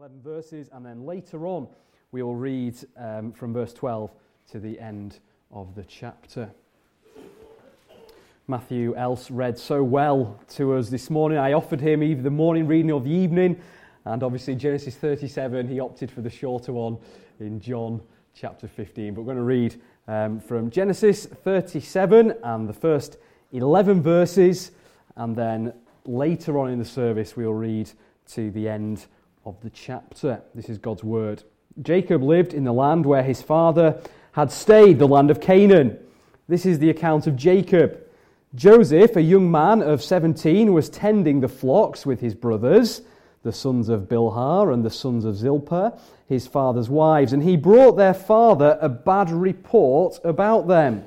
11 verses, and then later on we will read from verse 12 to the end of the chapter. Matthew Else read so well to us this morning. I offered him either the morning reading or the evening, and obviously Genesis 37, he opted for the shorter one in John chapter 15. But we're going to read from Genesis 37 and the first 11 verses, and then later on in the service we'll read to the end of the chapter. This is God's word. Jacob lived in the land where his father had stayed, the land of Canaan. This is the account of Jacob. Joseph, a young man of 17, was tending the flocks with his brothers, the sons of Bilhah and the sons of Zilpah, his father's wives, and he brought their father a bad report about them.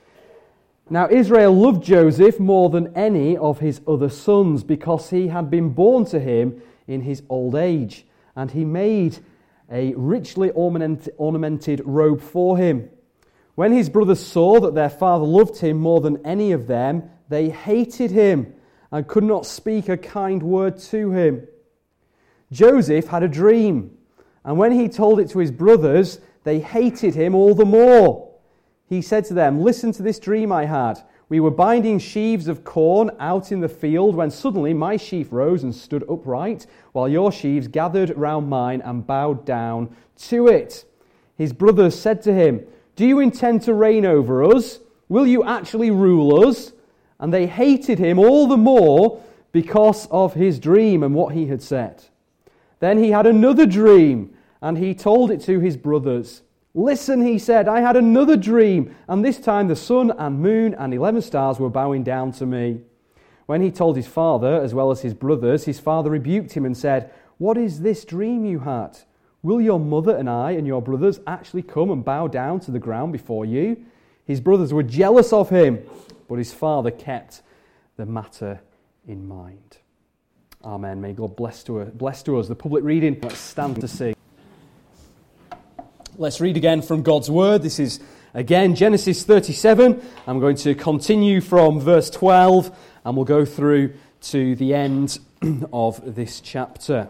Now Israel loved Joseph more than any of his other sons, because he had been born to him in his old age, and he made a richly ornamented robe for him. When his brothers saw that their father loved him more than any of them, they hated him and could not speak a kind word to him. Joseph had a dream, and when he told it to his brothers, they hated him all the more. He said to them, "Listen to this dream I had. We were binding sheaves of corn out in the field when suddenly my sheaf rose and stood upright, while your sheaves gathered round mine and bowed down to it." His brothers said to him, "Do you intend to reign over us? Will you actually rule us?" And they hated him all the more because of his dream and what he had said. Then he had another dream, and he told it to his brothers. "Listen," he said, "I had another dream, and this time the sun and moon and 11 stars were bowing down to me." When he told his father, as well as his brothers, his father rebuked him and said, "What is this dream you had? Will your mother and I and your brothers actually come and bow down to the ground before you?" His brothers were jealous of him, but his father kept the matter in mind. Amen. May God bless to us the public reading. Let's stand to sing. Let's read again from God's word. This is, again, Genesis 37. I'm going to continue from verse 12, and we'll go through to the end of this chapter.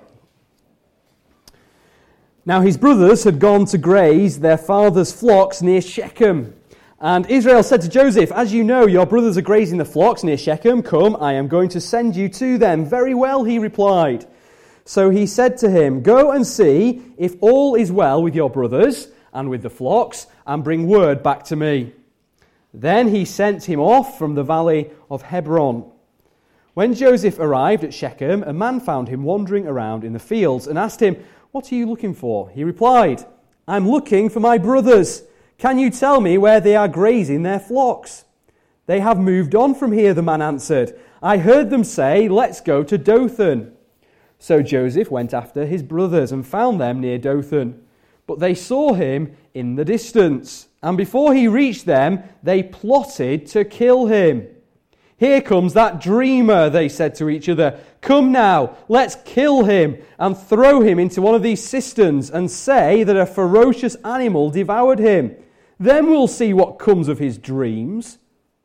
Now his brothers had gone to graze their father's flocks near Shechem. And Israel said to Joseph, "As you know, your brothers are grazing the flocks near Shechem. Come, I am going to send you to them." "Very well," he replied. So he said to him, "Go and see if all is well with your brothers and with the flocks, and bring word back to me." Then he sent him off from the valley of Hebron. When Joseph arrived at Shechem, a man found him wandering around in the fields and asked him, "What are you looking for?" He replied, "I'm looking for my brothers. Can you tell me where they are grazing their flocks?" "They have moved on from here," the man answered. "I heard them say, 'Let's go to Dothan.'" So Joseph went after his brothers and found them near Dothan. But they saw him in the distance, and before he reached them, they plotted to kill him. "Here comes that dreamer," they said to each other. "Come now, let's kill him and throw him into one of these cisterns and say that a ferocious animal devoured him. Then we'll see what comes of his dreams."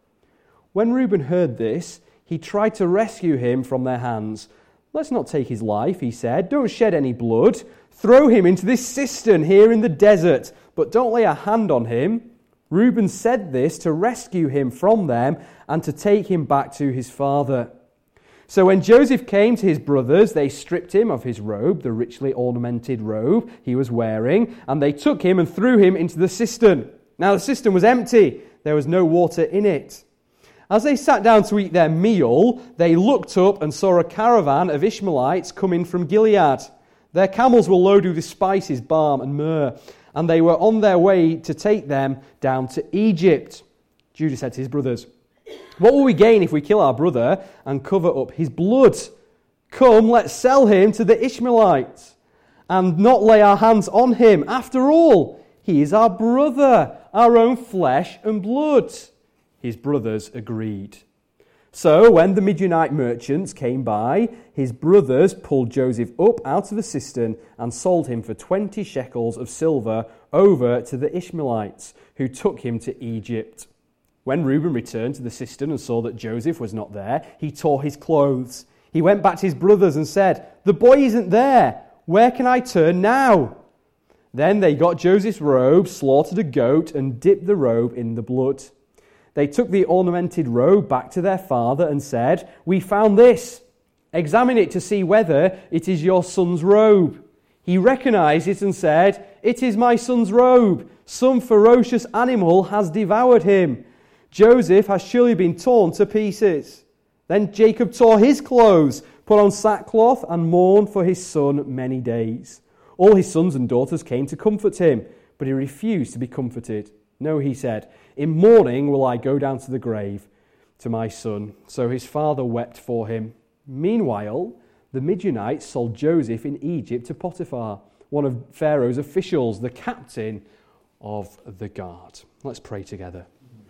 When Reuben heard this, he tried to rescue him from their hands. "Let's not take his life," he said. "Don't shed any blood. Throw him into this cistern here in the desert, but don't lay a hand on him." Reuben said this to rescue him from them and to take him back to his father. So when Joseph came to his brothers, they stripped him of his robe, the richly ornamented robe he was wearing, and they took him and threw him into the cistern. Now the cistern was empty. There was no water in it. As they sat down to eat their meal, they looked up and saw a caravan of Ishmaelites coming from Gilead. Their camels were loaded with spices, balm and myrrh, and they were on their way to take them down to Egypt. Judah said to his brothers, "What will we gain if we kill our brother and cover up his blood? Come, let's sell him to the Ishmaelites and not lay our hands on him. After all, he is our brother, our own flesh and blood." His brothers agreed. So when the Midianite merchants came by, his brothers pulled Joseph up out of the cistern and sold him for 20 shekels of silver over to the Ishmaelites, who took him to Egypt. When Reuben returned to the cistern and saw that Joseph was not there, he tore his clothes. He went back to his brothers and said, "The boy isn't there. Where can I turn now?" Then they got Joseph's robe, slaughtered a goat, and dipped the robe in the blood. They took the ornamented robe back to their father and said, "We found this. Examine it to see whether it is your son's robe." He recognized it and said, "It is my son's robe. Some ferocious animal has devoured him. Joseph has surely been torn to pieces." Then Jacob tore his clothes, put on sackcloth, and mourned for his son many days. All his sons and daughters came to comfort him, but he refused to be comforted. "No," he said, "in mourning will I go down to the grave to my son." So his father wept for him. Meanwhile, the Midianites sold Joseph in Egypt to Potiphar, one of Pharaoh's officials, the captain of the guard. Let's pray together.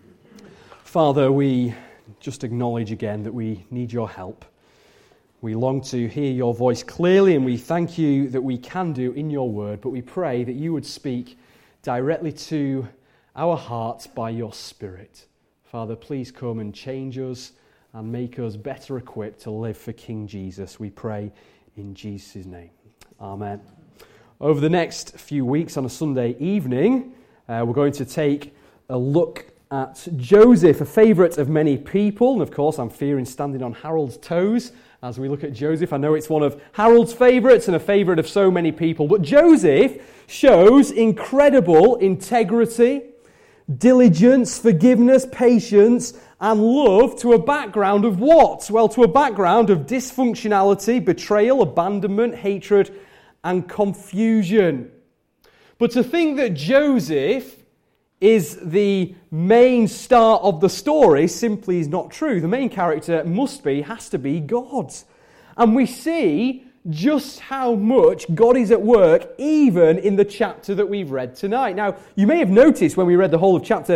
Father, we just acknowledge again that we need your help. We long to hear your voice clearly, and we thank you that we can do in your word, but we pray that you would speak directly to our hearts by your Spirit. Father, please come and change us and make us better equipped to live for King Jesus. We pray in Jesus' name. Amen. Over the next few weeks on a Sunday evening, we're going to take a look at Joseph, a favourite of many people. And of course, I'm fearing standing on Harold's toes as we look at Joseph. I know it's one of Harold's favourites and a favourite of so many people. But Joseph shows incredible integrity, diligence, forgiveness, patience, and love to a background of what? Well, to a background of dysfunctionality, betrayal, abandonment, hatred, and confusion. But to think that Joseph is the main star of the story simply is not true. The main character has to be God. And we see just how much God is at work even in the chapter that we've read tonight. Now, you may have noticed when we read the whole of chapter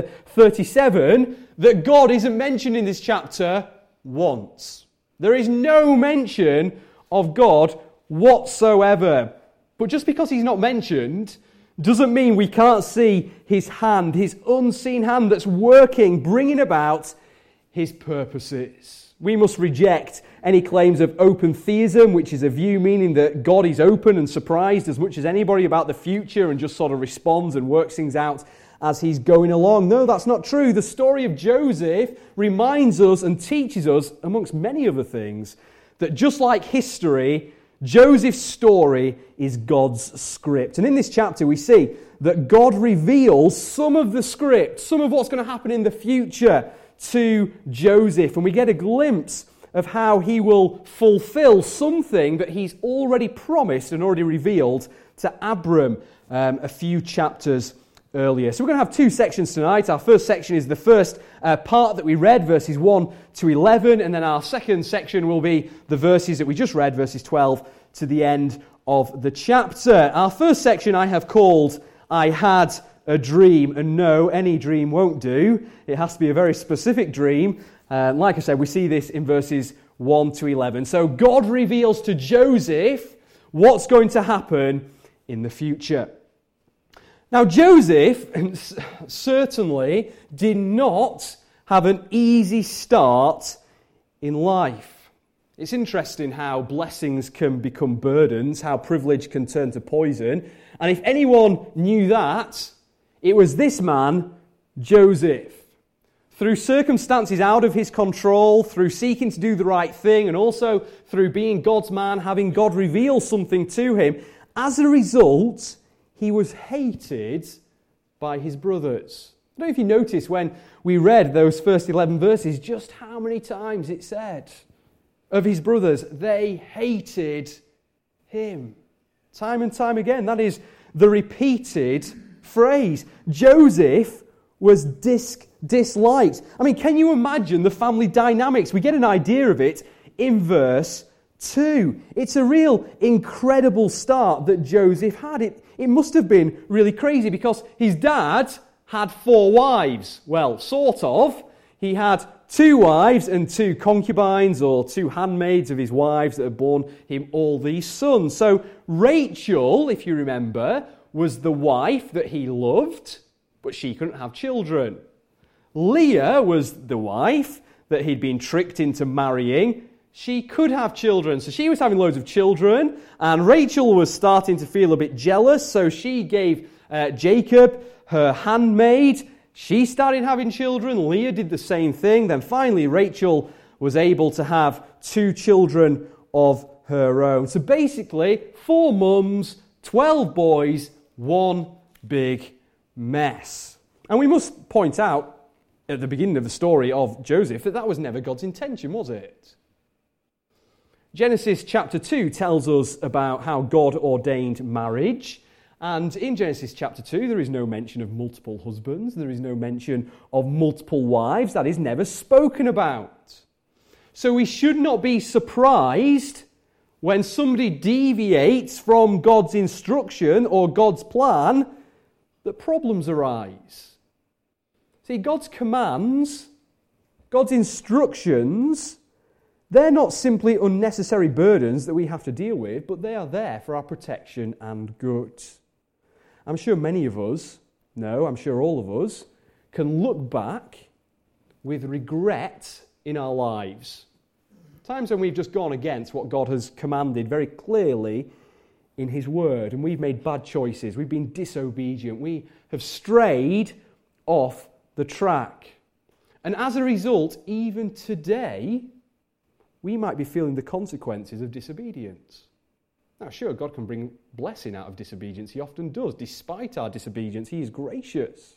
37 that God isn't mentioned in this chapter once. There is no mention of God whatsoever. But just because he's not mentioned doesn't mean we can't see his hand, his unseen hand that's working, bringing about his purposes. We must reject any claims of open theism, which is a view meaning that God is open and surprised as much as anybody about the future and just sort of responds and works things out as he's going along. No, that's not true. The story of Joseph reminds us and teaches us, amongst many other things, that just like history, Joseph's story is God's script. And in this chapter we see that God reveals some of the script, some of what's going to happen in the future to Joseph. And we get a glimpse of how he will fulfill something that he's already promised and already revealed to Abram a few chapters earlier. So we're going to have two sections tonight. Our first section is the first part that we read, verses 1 to 11, and then our second section will be the verses that we just read, verses 12 to the end of the chapter. Our first section I have called "I Had a Dream," and no, any dream won't do. It has to be a very specific dream. Like I said, we see this in verses 1 to 11. So God reveals to Joseph what's going to happen in the future. Now, Joseph certainly did not have an easy start in life. It's interesting how blessings can become burdens, how privilege can turn to poison. And if anyone knew that, it was this man, Joseph. Through circumstances out of his control, through seeking to do the right thing, and also through being God's man, having God reveal something to him, as a result, he was hated by his brothers. I don't know if you noticed when we read those first 11 verses, just how many times it said of his brothers, they hated him. Time and time again, that is the repeated phrase. Joseph was disliked. I mean, can you imagine the family dynamics? We get an idea of it in verse 2. It's a real incredible start that Joseph had. It must have been really crazy because his dad had 4 wives. Well, sort of. He had 2 wives and 2 concubines or 2 handmaids of his wives that had borne him all these sons. So Rachel, if you remember, was the wife that he loved, but she couldn't have children. Leah was the wife that he'd been tricked into marrying. she could have children. So she was having loads of children, and Rachel was starting to feel a bit jealous, so she gave Jacob her handmaid. She started having children. Leah did the same thing. Then finally, Rachel was able to have 2 children of her own. So basically, 4 mums, 12 boys, 1 big mess. And we must point out at the beginning of the story of Joseph that was never God's intention, was it? Genesis chapter 2 tells us about how God ordained marriage. And in Genesis chapter 2, there is no mention of multiple husbands. There is no mention of multiple wives. That is never spoken about. So we should not be surprised when somebody deviates from God's instruction or God's plan, that problems arise. See, God's commands, God's instructions, they're not simply unnecessary burdens that we have to deal with, but they are there for our protection and good. I'm sure many of us, I'm sure all of us, can look back with regret in our lives. Times when we've just gone against what God has commanded very clearly in His Word, and we've made bad choices, we've been disobedient, we have strayed off the track. And as a result, even today, we might be feeling the consequences of disobedience. Now, sure, God can bring blessing out of disobedience. He often does. Despite our disobedience, He is gracious.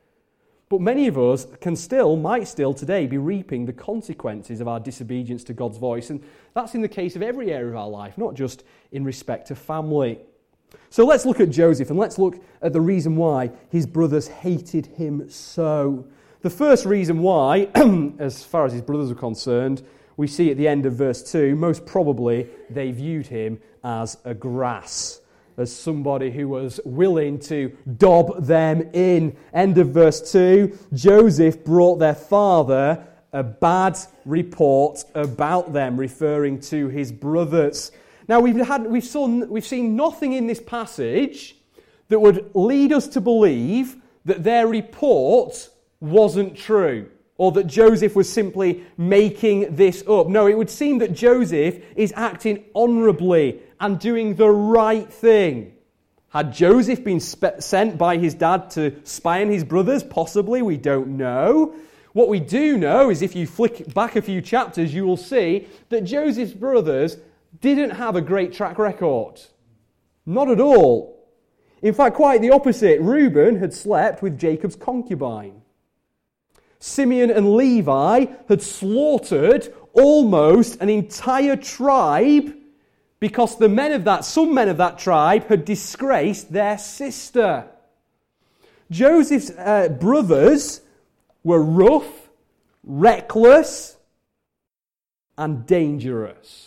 But many of us might still today be reaping the consequences of our disobedience to God's voice. And that's in the case of every area of our life, not just in respect to family. So let's look at Joseph, and let's look at the reason why his brothers hated him so. The first reason why, as far as his brothers are concerned, we see at the end of verse 2, most probably they viewed him as a grass, as somebody who was willing to dob them in. End of verse 2, Joseph brought their father a bad report about them, referring to his brothers. Now, we've seen nothing in this passage that would lead us to believe that their report wasn't true, or that Joseph was simply making this up. No, it would seem that Joseph is acting honourably and doing the right thing. Had Joseph been sent by his dad to spy on his brothers? Possibly, we don't know. What we do know is if you flick back a few chapters, you will see that Joseph's brothers didn't have a great track record. Not at all. In fact, quite the opposite. Reuben had slept with Jacob's concubine. Simeon and Levi had slaughtered almost an entire tribe because some men of that tribe had disgraced their sister. Joseph's brothers were rough, reckless, and dangerous.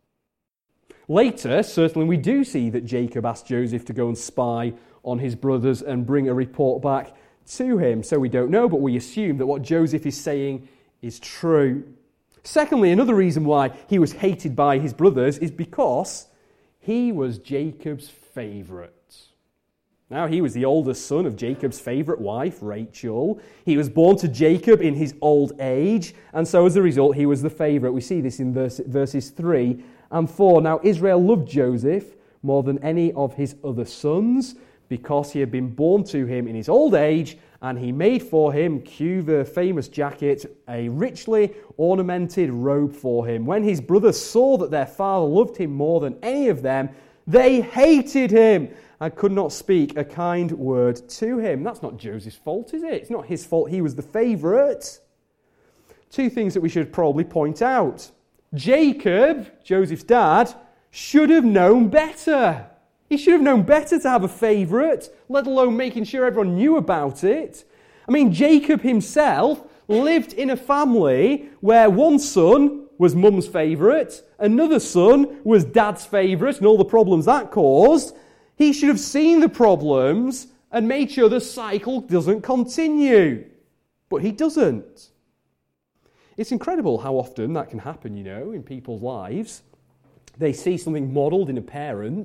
Later, certainly we do see that Jacob asked Joseph to go and spy on his brothers and bring a report back to him. So we don't know, but we assume that what Joseph is saying is true. Secondly, another reason why he was hated by his brothers is because he was Jacob's favourite. Now, he was the oldest son of Jacob's favourite wife, Rachel. He was born to Jacob in his old age, and so as a result, he was the favourite. We see this in verses 3 and 4. Now, Israel loved Joseph more than any of his other sons because he had been born to him in his old age, and he made for him, cue the famous jacket, a richly ornamented robe for him. When his brothers saw that their father loved him more than any of them, they hated him and could not speak a kind word to him. That's not Joseph's fault, is it? It's not his fault. He was the favourite. Two things that we should probably point out. Jacob, Joseph's dad, should have known better. He should have known better to have a favourite, let alone making sure everyone knew about it. I mean, Jacob himself lived in a family where one son was mum's favourite, another son was dad's favourite, and all the problems that caused. He should have seen the problems and made sure the cycle doesn't continue. But he doesn't. It's incredible how often that can happen, in people's lives. They see something modelled in a parent,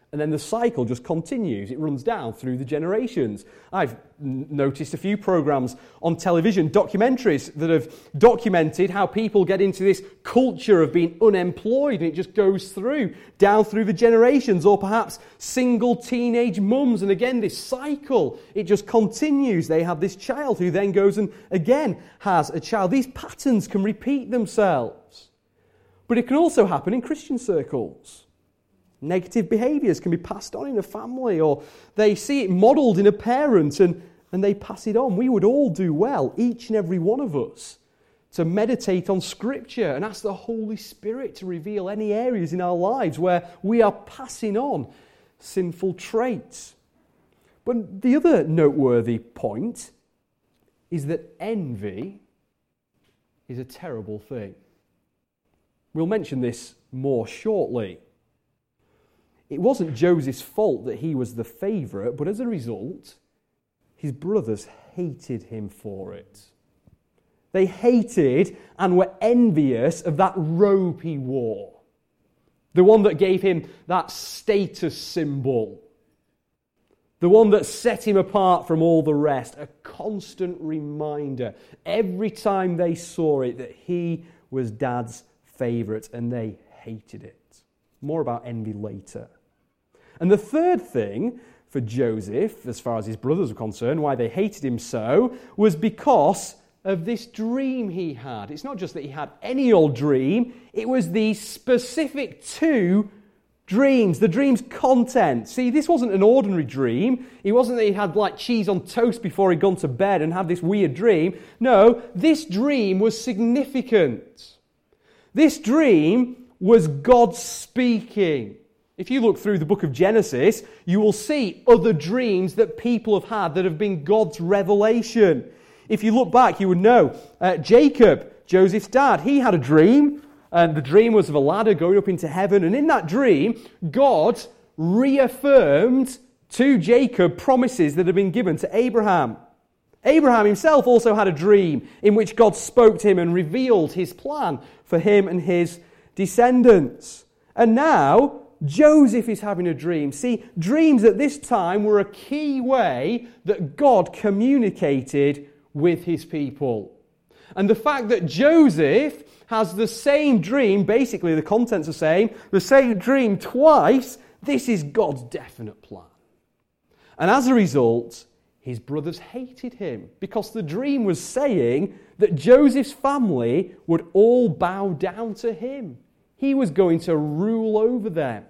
And then the cycle just continues. It runs down through the generations. I've noticed a few programs on television, documentaries that have documented how people get into this culture of being unemployed, and it just goes down through the generations, or perhaps single teenage mums. And again, this cycle, it just continues. They have this child who then goes and again has a child. These patterns can repeat themselves. But it can also happen in Christian circles. Negative behaviours can be passed on in a family, or they see it modelled in a parent and they pass it on. We would all do well, each and every one of us, to meditate on Scripture and ask the Holy Spirit to reveal any areas in our lives where we are passing on sinful traits. But the other noteworthy point is that envy is a terrible thing. We'll mention this more shortly. It wasn't Joseph's fault that he was the favourite, but as a result, his brothers hated him for it. They hated and were envious of that robe he wore, the one that gave him that status symbol, the one that set him apart from all the rest, a constant reminder every time they saw it that he was Dad's favourite, and they hated it. More about envy later. And the third thing for Joseph, as far as his brothers were concerned, why they hated him so, was because of this dream he had. It's not just that he had any old dream, it was these specific two dreams, the dream's content. See, this wasn't an ordinary dream. It wasn't that he had like cheese on toast before he'd gone to bed and had this weird dream. No, this dream was significant. This dream was God speaking. If you look through the book of Genesis, you will see other dreams that people have had that have been God's revelation. If you look back, you would know Jacob, Joseph's dad, he had a dream, and the dream was of a ladder going up into heaven. And in that dream, God reaffirmed to Jacob promises that had been given to Abraham. Abraham himself also had a dream in which God spoke to him and revealed his plan for him and his descendants. And now Joseph is having a dream. See, dreams at this time were a key way that God communicated with his people. And the fact that Joseph has the same dream, basically the contents are the same dream twice, this is God's definite plan. And as a result, his brothers hated him because the dream was saying that Joseph's family would all bow down to him. He was going to rule over them.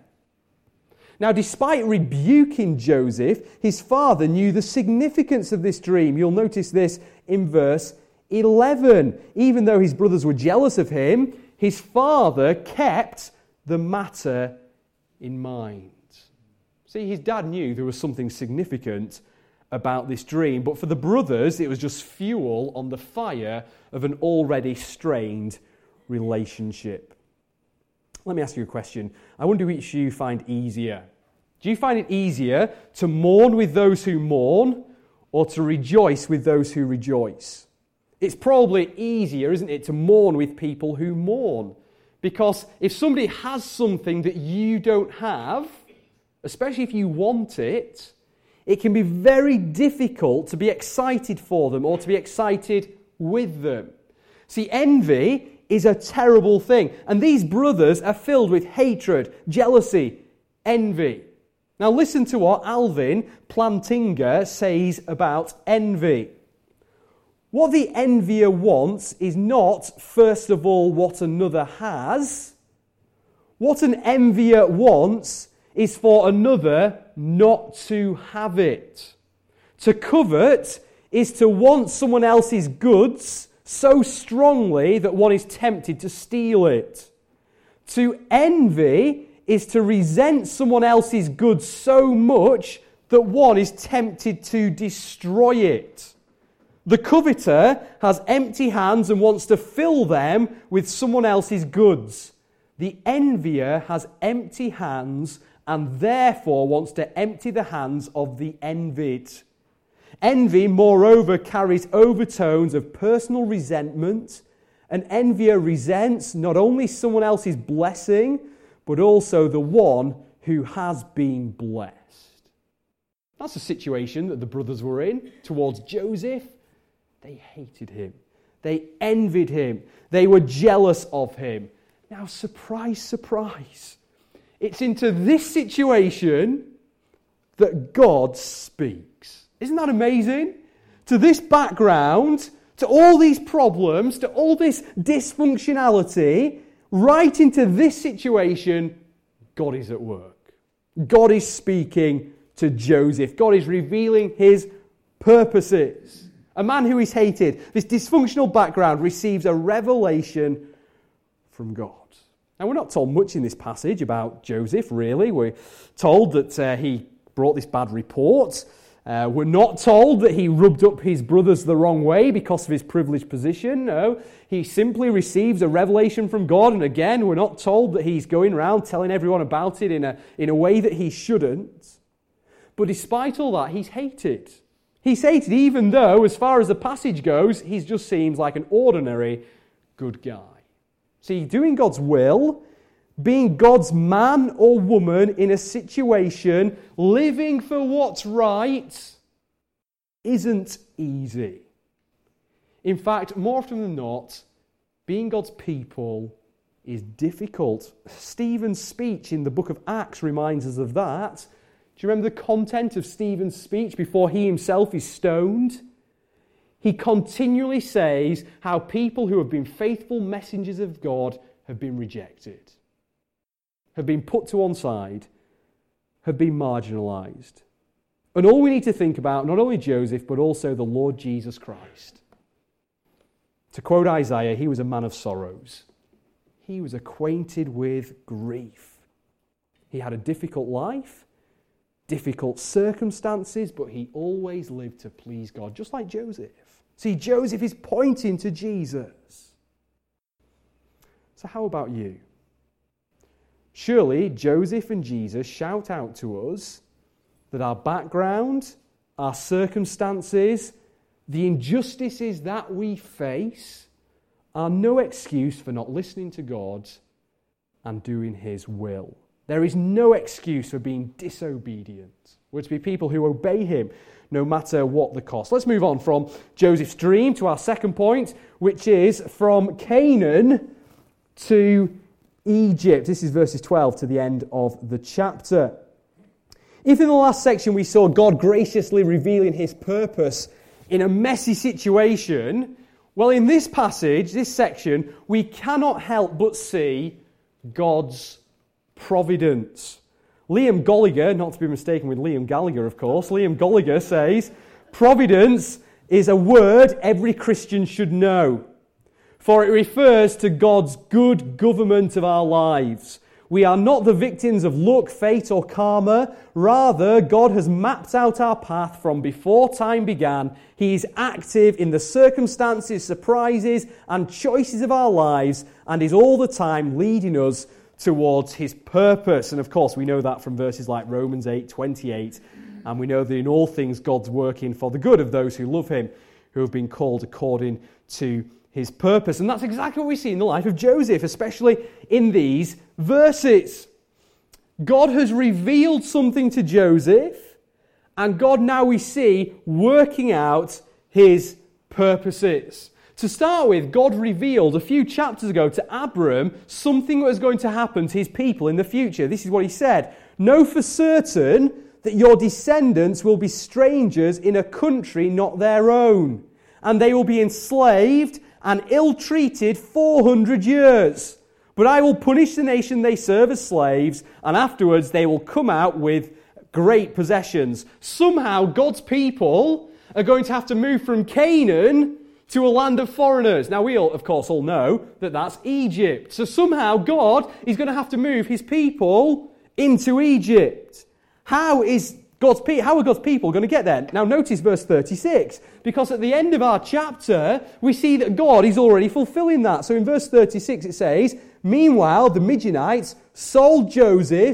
Now, despite rebuking Joseph, his father knew the significance of this dream. You'll notice this in verse 11. Even though his brothers were jealous of him, his father kept the matter in mind. See, his dad knew there was something significant about this dream, but for the brothers, it was just fuel on the fire of an already strained relationship. Let me ask you a question. I wonder which you find easier. Do you find it easier to mourn with those who mourn or to rejoice with those who rejoice? It's probably easier, isn't it, to mourn with people who mourn. Because if somebody has something that you don't have, especially if you want it, it can be very difficult to be excited for them or to be excited with them. See, envy is a terrible thing. And these brothers are filled with hatred, jealousy, envy. Now listen to what Alvin Plantinga says about envy. What the envier wants is not, first of all, what another has. What an envier wants is for another not to have it. To covet is to want someone else's goods so strongly that one is tempted to steal it. To envy is to resent someone else's goods so much that one is tempted to destroy it. The coveter has empty hands and wants to fill them with someone else's goods. The envier has empty hands and therefore wants to empty the hands of the envied. Envy, moreover, carries overtones of personal resentment. An envier resents not only someone else's blessing, but also the one who has been blessed. That's the situation that the brothers were in towards Joseph. They hated him. They envied him. They were jealous of him. Now, surprise, surprise. It's into this situation that God speaks. Isn't that amazing? To this background, to all these problems, to all this dysfunctionality, right into this situation, God is at work. God is speaking to Joseph. God is revealing his purposes. A man who is hated, this dysfunctional background, receives a revelation from God. Now, we're not told much in this passage about Joseph, really. We're told that he brought this bad report. We're not told that he rubbed up his brothers the wrong way because of his privileged position. No, he simply receives a revelation from God. And again, we're not told that he's going around telling everyone about it in a way that he shouldn't. But despite all that, he's hated. He's hated even though, as far as the passage goes, he just seems like an ordinary good guy. See, doing God's will, being God's man or woman in a situation, living for what's right, isn't easy. In fact, more often than not, being God's people is difficult. Stephen's speech in the book of Acts reminds us of that. Do you remember the content of Stephen's speech before he himself is stoned? He continually says how people who have been faithful messengers of God have been rejected, have been put to one side, have been marginalized. And all we need to think about, not only Joseph, but also the Lord Jesus Christ. To quote Isaiah, he was a man of sorrows. He was acquainted with grief. He had a difficult life, difficult circumstances, but he always lived to please God, just like Joseph. See, Joseph is pointing to Jesus. So how about you? Surely Joseph and Jesus shout out to us that our background, our circumstances, the injustices that we face are no excuse for not listening to God and doing his will. There is no excuse for being disobedient. We're to be people who obey him no matter what the cost. Let's move on from Joseph's dream to our second point, which is from Canaan to Egypt. This is verses 12 to the end of the chapter. If in the last section we saw God graciously revealing his purpose in a messy situation, well, in this passage, this section, we cannot help but see God's providence. Liam Gallagher, not to be mistaken with Liam Gallagher, of course, Liam Gallagher says, providence is a word every Christian should know, for it refers to God's good government of our lives. We are not the victims of luck, fate, or karma. Rather, God has mapped out our path from before time began. He is active in the circumstances, surprises, and choices of our lives, and is all the time leading us towards his purpose. And of course, we know that from verses like Romans 8:28, and we know that in all things God's working for the good of those who love him, who have been called according to his purpose. And that's exactly what we see in the life of Joseph, especially in these verses. God has revealed something to Joseph, and God, now we see, working out his purposes. To start with, God revealed a few chapters ago to Abram something that was going to happen to his people in the future. This is what he said: "Know for certain that your descendants will be strangers in a country not their own, and they will be enslaved and ill-treated 400 years. But I will punish the nation they serve as slaves, and afterwards they will come out with great possessions." Somehow God's people are going to have to move from Canaan to a land of foreigners. Now, we all, of course, all know that that's Egypt. So somehow God is going to have to move his people into Egypt. How are God's people going to get there? Now, notice verse 36, because at the end of our chapter, we see that God is already fulfilling that. So in verse 36, it says, "Meanwhile, the Midianites sold Joseph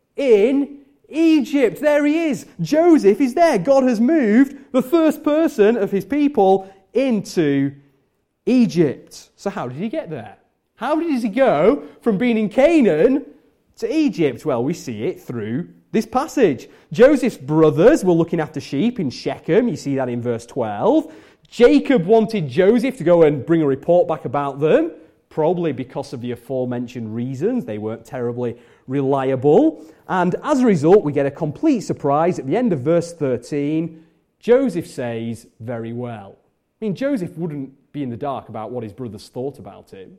in Egypt." There he is. Joseph is there. God has moved the first person of his people into Egypt. So how did he get there? How did he go from being in Canaan to Egypt? Well, we see it through this passage. Joseph's brothers were looking after sheep in Shechem. You see that in verse 12. Jacob wanted Joseph to go and bring a report back about them, probably because of the aforementioned reasons. They weren't terribly reliable. And as a result, we get a complete surprise. At the end of verse 13, Joseph says, very well. I mean, Joseph wouldn't be in the dark about what his brothers thought about him.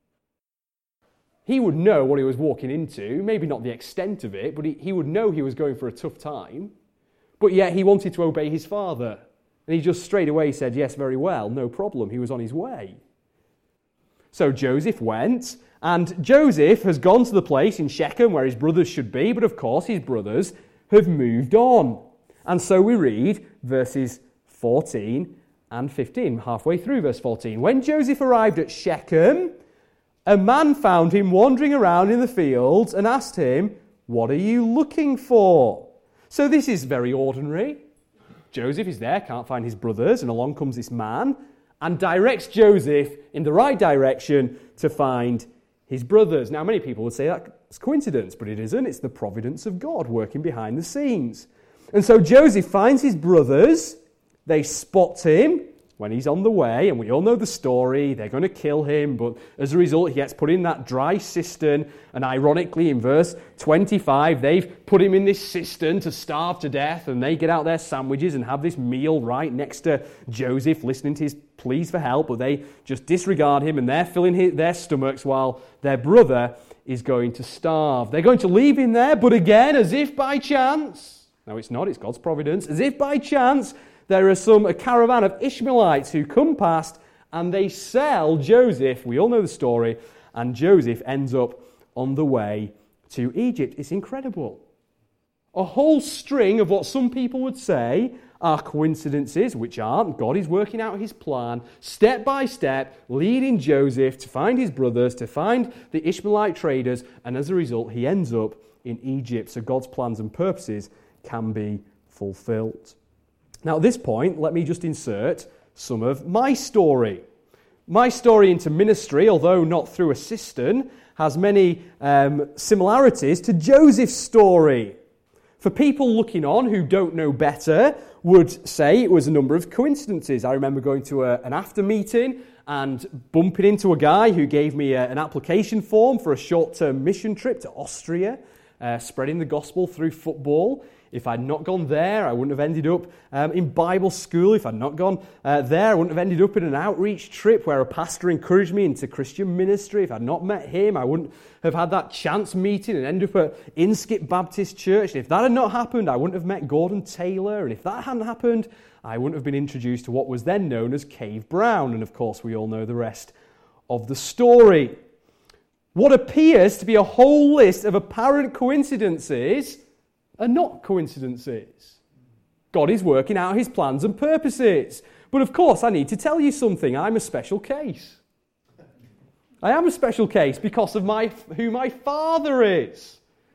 He would know what he was walking into, maybe not the extent of it, but he would know he was going for a tough time. But yet he wanted to obey his father. And he just straight away said, yes, very well, no problem. He was on his way. So Joseph went, and Joseph has gone to the place in Shechem where his brothers should be, but of course his brothers have moved on. And so we read verses 14 and 15, halfway through verse 14. When Joseph arrived at Shechem, a man found him wandering around in the fields and asked him, what are you looking for? So this is very ordinary. Joseph is there, can't find his brothers, and along comes this man and directs Joseph in the right direction to find his brothers. Now, many people would say that's coincidence, but it isn't. It's the providence of God working behind the scenes. And so Joseph finds his brothers. They spot him when he's on the way, and we all know the story. They're going to kill him, but as a result, he gets put in that dry cistern, and ironically, in verse 25, they've put him in this cistern to starve to death, and they get out their sandwiches and have this meal right next to Joseph, listening to his pleas for help, but they just disregard him, and they're filling their stomachs while their brother is going to starve. They're going to leave him there, but again, as if by chance, no, it's not, it's God's providence, as if by chance, there are a caravan of Ishmaelites who come past and they sell Joseph. We all know the story. And Joseph ends up on the way to Egypt. It's incredible. A whole string of what some people would say are coincidences, which aren't. God is working out his plan, step by step, leading Joseph to find his brothers, to find the Ishmaelite traders, and as a result, he ends up in Egypt. So God's plans and purposes can be fulfilled. Now, at this point, let me just insert some of my story. My story into ministry, although not through a cistern, has many similarities to Joseph's story. For people looking on who don't know better, would say it was a number of coincidences. I remember going to an after meeting and bumping into a guy who gave me an application form for a short-term mission trip to Austria, spreading the gospel through football. If I'd not gone there, I wouldn't have ended up in Bible school. If I'd not gone there, I wouldn't have ended up in an outreach trip where a pastor encouraged me into Christian ministry. If I'd not met him, I wouldn't have had that chance meeting and ended up at Inskip Baptist Church. And if that had not happened, I wouldn't have met Gordon Taylor. And if that hadn't happened, I wouldn't have been introduced to what was then known as Cave Brown. And of course, we all know the rest of the story. What appears to be a whole list of apparent coincidences are not coincidences. God is working out his plans and purposes. But of course, I need to tell you something. I'm a special case. I am a special case because of who my Father is.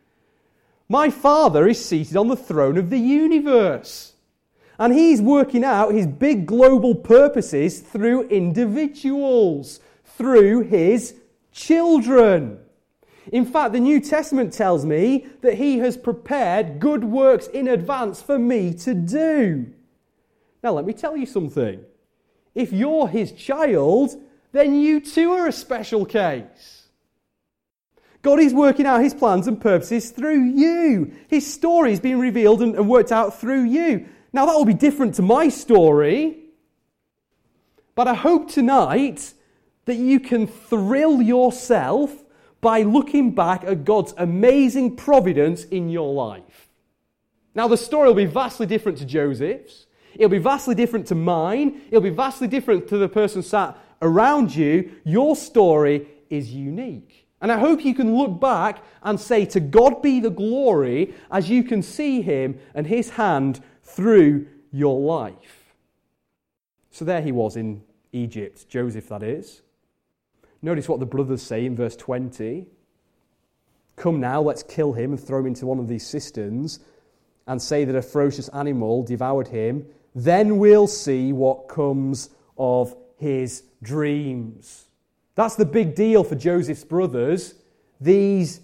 My Father is seated on the throne of the universe. And he's working out his big global purposes through individuals, through his children. In fact, the New Testament tells me that he has prepared good works in advance for me to do. Now, let me tell you something. If you're his child, then you too are a special case. God is working out his plans and purposes through you. His story is being revealed and worked out through you. Now, that will be different to my story, but I hope tonight that you can thrill yourself by looking back at God's amazing providence in your life. Now, the story will be vastly different to Joseph's. It'll be vastly different to mine. It'll be vastly different to the person sat around you. Your story is unique. And I hope you can look back and say, to God be the glory, as you can see him and his hand through your life. So there he was in Egypt, Joseph that is. Notice what the brothers say in verse 20. Come now, let's kill him and throw him into one of these cisterns and say that a ferocious animal devoured him. Then we'll see what comes of his dreams. That's the big deal for Joseph's brothers. These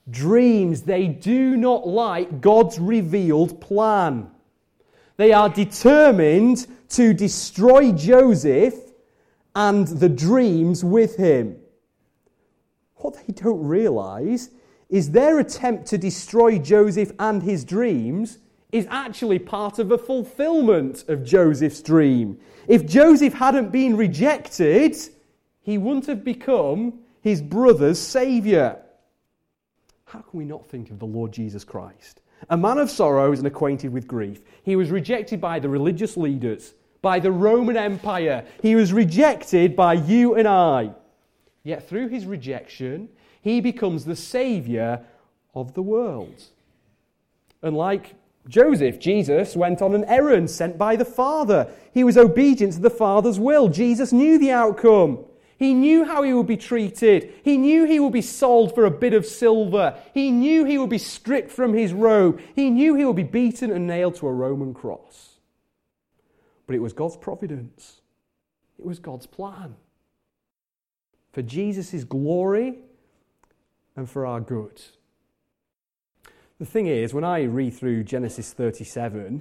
dreams. They do not like God's revealed plan. They are determined to destroy Joseph and the dreams with him. What they don't realize is their attempt to destroy Joseph and his dreams is actually part of a fulfillment of Joseph's dream. If Joseph hadn't been rejected, he wouldn't have become his brother's saviour. How can we not think of the Lord Jesus Christ? A man of sorrows and acquainted with grief. He was rejected by the religious leaders, by the Roman Empire. He was rejected by you and I. Yet through his rejection, he becomes the saviour of the world. And like Joseph, Jesus went on an errand sent by the Father. He was obedient to the Father's will. Jesus knew the outcome. He knew how he would be treated. He knew he would be sold for a bit of silver. He knew he would be stripped from his robe. He knew he would be beaten and nailed to a Roman cross. But it was God's providence. It was God's plan. For Jesus' glory and for our good. The thing is, when I read through Genesis 37,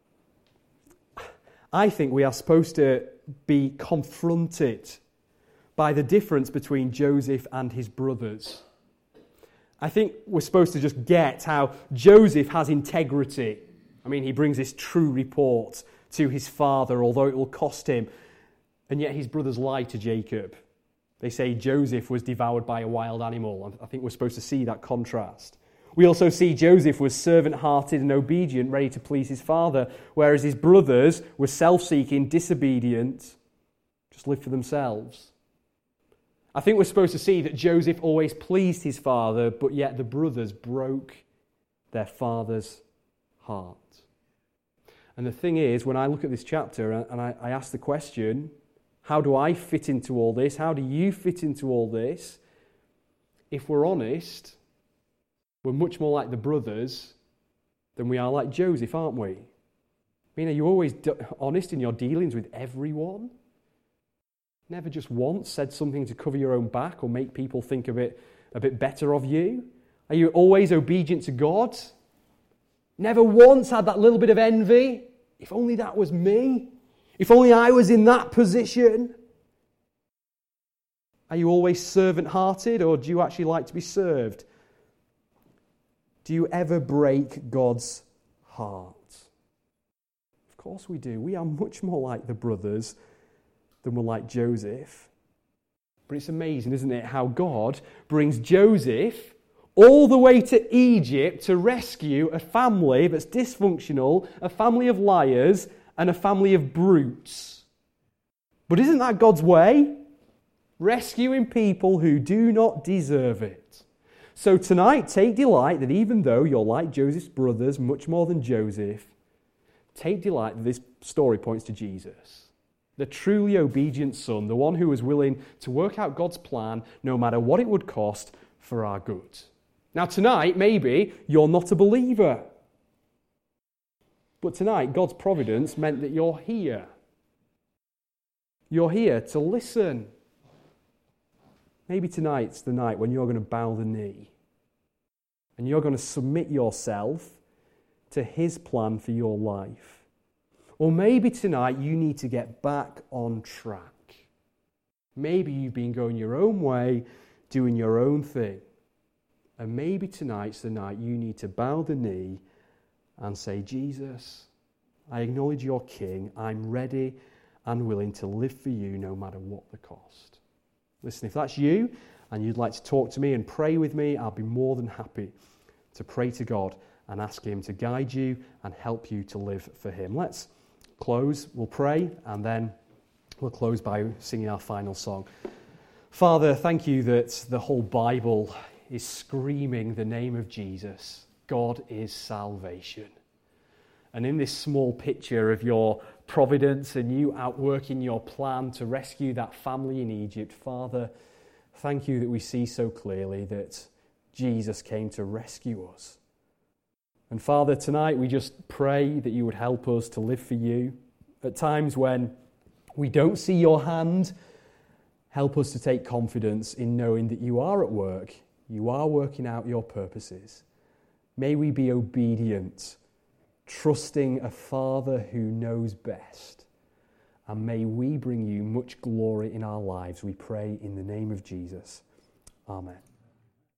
I think we are supposed to be confronted by the difference between Joseph and his brothers. I think we're supposed to just get how Joseph has integrity. I mean, he brings this true report to his father, although it will cost him. And yet his brothers lie to Jacob. They say Joseph was devoured by a wild animal. I think we're supposed to see that contrast. We also see Joseph was servant-hearted and obedient, ready to please his father, whereas his brothers were self-seeking, disobedient, just lived for themselves. I think we're supposed to see that Joseph always pleased his father, but yet the brothers broke their father's heart. And the thing is, when I look at this chapter and I ask the question, how do I fit into all this? How do you fit into all this? If we're honest, we're much more like the brothers than we are like Joseph, aren't we? I mean, are you always honest in your dealings with everyone? Never just once said something to cover your own back or make people think a bit better of you? Are you always obedient to God? Never once had that little bit of envy? If only that was me. If only I was in that position. Are you always servant-hearted, or do you actually like to be served? Do you ever break God's heart? Of course we do. We are much more like the brothers than we're like Joseph. But it's amazing, isn't it, how God brings Joseph all the way to Egypt to rescue a family that's dysfunctional, a family of liars, and a family of brutes. But isn't that God's way? Rescuing people who do not deserve it. So tonight, take delight that even though you're like Joseph's brothers, much more than Joseph, take delight that this story points to Jesus, the truly obedient son, the one who was willing to work out God's plan no matter what it would cost for our good. Now tonight, maybe you're not a believer. But tonight, God's providence meant that you're here. You're here to listen. Maybe tonight's the night when you're going to bow the knee and you're going to submit yourself to His plan for your life. Or maybe tonight you need to get back on track. Maybe you've been going your own way, doing your own thing. And maybe tonight's the night you need to bow the knee and say, Jesus, I acknowledge you're King. I'm ready and willing to live for you no matter what the cost. Listen, if that's you and you'd like to talk to me and pray with me, I'll be more than happy to pray to God and ask Him to guide you and help you to live for Him. Let's close. We'll pray and then we'll close by singing our final song. Father, thank you that the whole Bible is screaming the name of Jesus. God is salvation. And in this small picture of your providence and you outworking your plan to rescue that family in Egypt, Father, thank you that we see so clearly that Jesus came to rescue us. And Father, tonight we just pray that you would help us to live for you. At times when we don't see your hand, help us to take confidence in knowing that you are at work. You are working out your purposes. May we be obedient, trusting a Father who knows best. And may we bring you much glory in our lives, we pray in the name of Jesus. Amen.